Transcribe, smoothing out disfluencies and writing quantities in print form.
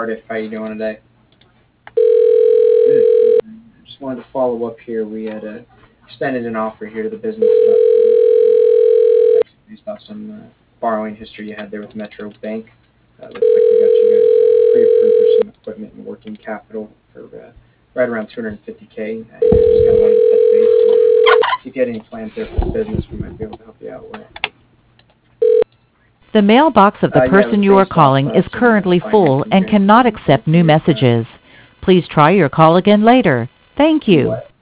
Cardiff. How you doing today? Good. Just wanted to follow up here. We had extended an offer here to the business based off some borrowing history you had there with Metro Bank. Looks like we got you guys pre-approved for some equipment and working capital for right around 250K. Just kind of wanted to touch base and see if you had any plans there for the business. We might be able to help you out with. The mailbox of the Yeah, it person was you are based off calling is some currently full financing and cannot transactions accept new with messages. Please try your call again later. Thank you. what?